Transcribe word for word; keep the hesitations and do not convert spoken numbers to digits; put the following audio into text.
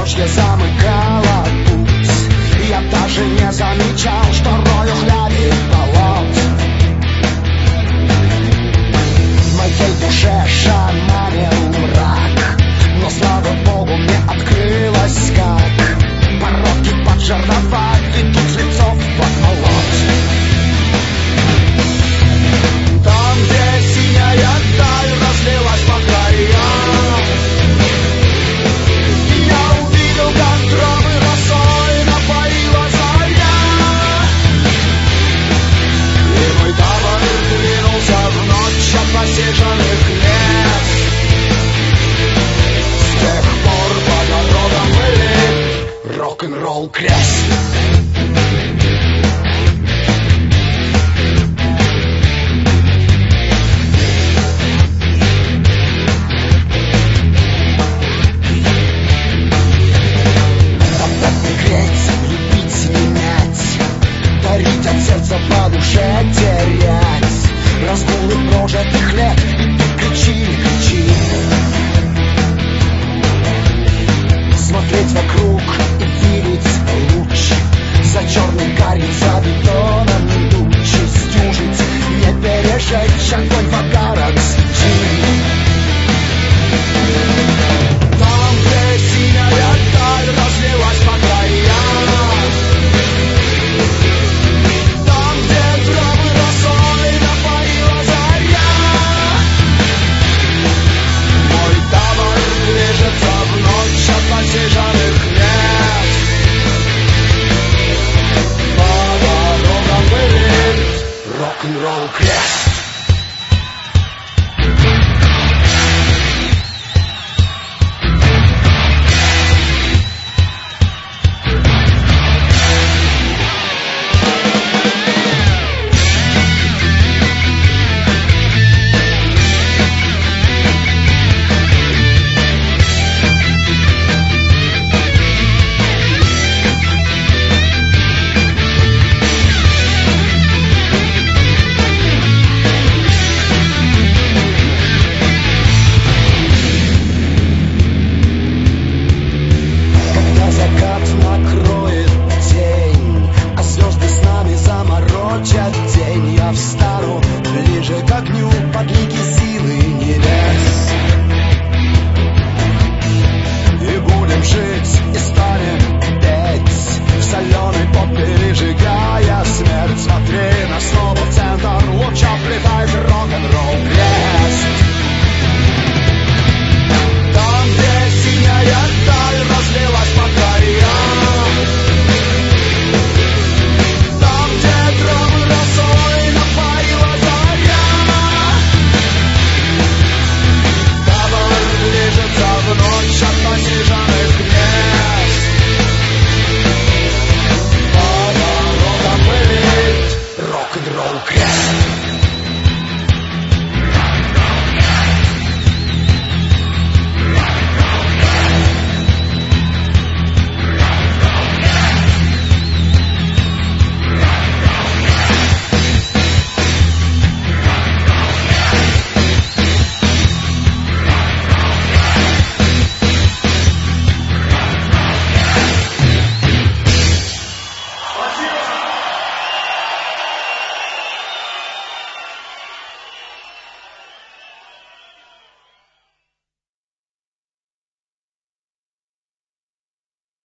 бездорожье замыкало путь. Я даже не замечал, что рою хляби болот. В моей душе шаманил мрак, но слава богу мне открылось, как пороги поджаровать ведут жрецов под молот. Там, где синяя даль разлилась по краям, я увидел, как травы росой напоила заря. И мой табор двинулся в ночь от насиженных лес. С тех пор по дорогам были рок-н-ролл крест. От сердца по душе терять разгулы прожитых лет. И ты кричи, кричи. Смотреть вокруг